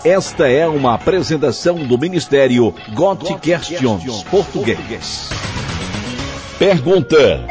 Esta é uma apresentação do Ministério Got Questions Português. Pergunta: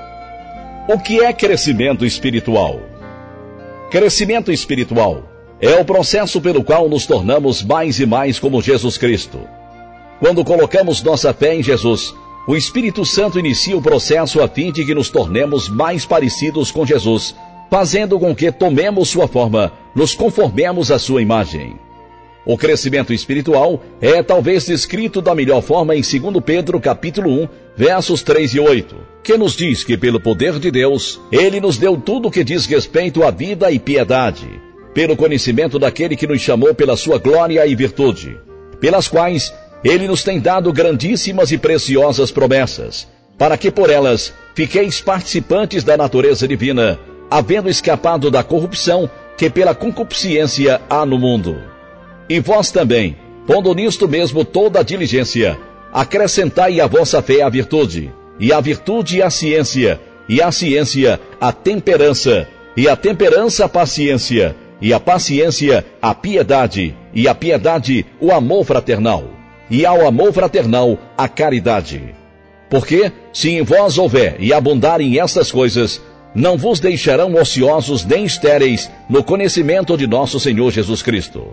o que é crescimento espiritual? Crescimento espiritual é o processo pelo qual nos tornamos mais e mais como Jesus Cristo. Quando colocamos nossa fé em Jesus, o Espírito Santo inicia o processo a fim de que nos tornemos mais parecidos com Jesus, fazendo com que tomemos sua forma, nos conformemos à sua imagem. O crescimento espiritual é talvez descrito da melhor forma em 2 Pedro capítulo 1, versos 3 e 8, que nos diz que pelo poder de Deus, Ele nos deu tudo o que diz respeito à vida e piedade, pelo conhecimento daquele que nos chamou pela sua glória e virtude, pelas quais Ele nos tem dado grandíssimas e preciosas promessas, para que por elas fiqueis participantes da natureza divina, havendo escapado da corrupção que pela concupiscência há no mundo. E vós também, pondo nisto mesmo toda a diligência, acrescentai à vossa fé a virtude, e a virtude a ciência, e a ciência a temperança, e a temperança a paciência, e a paciência a piedade, e a piedade o amor fraternal, e ao amor fraternal a caridade. Porque, se em vós houver e abundarem estas coisas, não vos deixarão ociosos nem estéreis no conhecimento de nosso Senhor Jesus Cristo.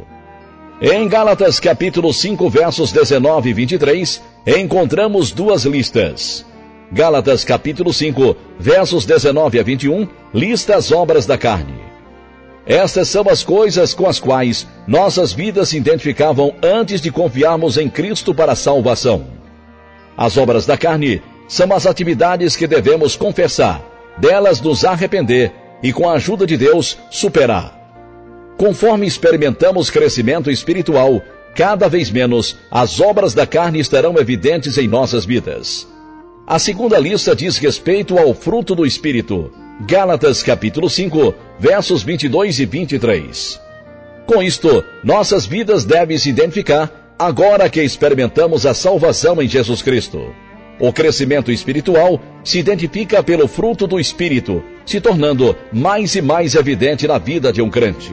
Em Gálatas capítulo 5, versos 19 e 23, encontramos duas listas. Gálatas capítulo 5, versos 19 a 21, lista as obras da carne. Estas são as coisas com as quais nossas vidas se identificavam antes de confiarmos em Cristo para a salvação. As obras da carne são as atividades que devemos confessar, delas nos arrepender e, com a ajuda de Deus, superar. Conforme experimentamos crescimento espiritual, cada vez menos as obras da carne estarão evidentes em nossas vidas. A segunda lista diz respeito ao fruto do Espírito. Gálatas capítulo 5, versos 22 e 23. Com isto, nossas vidas devem se identificar agora que experimentamos a salvação em Jesus Cristo. O crescimento espiritual se identifica pelo fruto do Espírito, se tornando mais e mais evidente na vida de um crente.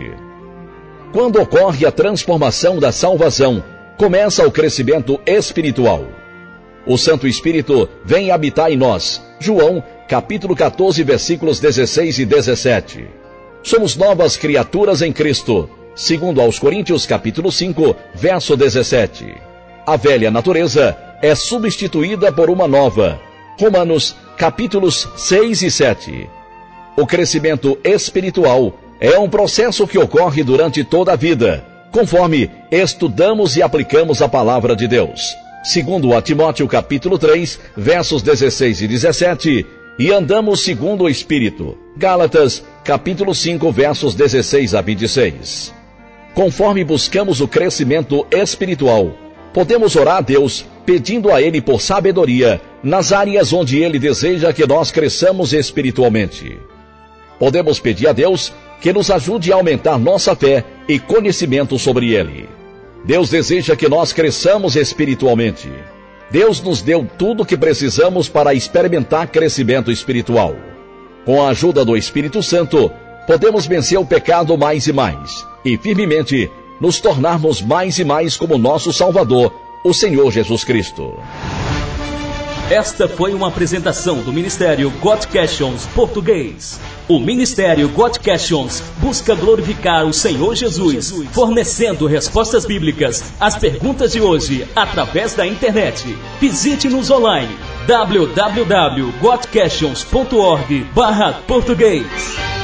Quando ocorre a transformação da salvação, começa o crescimento espiritual. O Santo Espírito vem habitar em nós. João, capítulo 14, versículos 16 e 17. Somos novas criaturas em Cristo. Segundo aos Coríntios, capítulo 5, verso 17. A velha natureza é substituída por uma nova. Romanos, capítulos 6 e 7. O crescimento espiritual é um processo que ocorre durante toda a vida, conforme estudamos e aplicamos a palavra de Deus. Segundo a Timóteo capítulo 3, versos 16 e 17, e andamos segundo o Espírito. Gálatas capítulo 5, versos 16 a 26. Conforme buscamos o crescimento espiritual, podemos orar a Deus pedindo a Ele por sabedoria nas áreas onde Ele deseja que nós cresçamos espiritualmente. Podemos pedir a Deus que nos ajude a aumentar nossa fé e conhecimento sobre Ele. Deus deseja que nós cresçamos espiritualmente. Deus nos deu tudo o que precisamos para experimentar crescimento espiritual. Com a ajuda do Espírito Santo, podemos vencer o pecado mais e mais, e firmemente nos tornarmos mais e mais como nosso Salvador, o Senhor Jesus Cristo. Esta foi uma apresentação do Ministério Got Questions Português. O Ministério Got Questions busca glorificar o Senhor Jesus, fornecendo respostas bíblicas às perguntas de hoje através da internet. Visite-nos online www.gotquestions.org/português.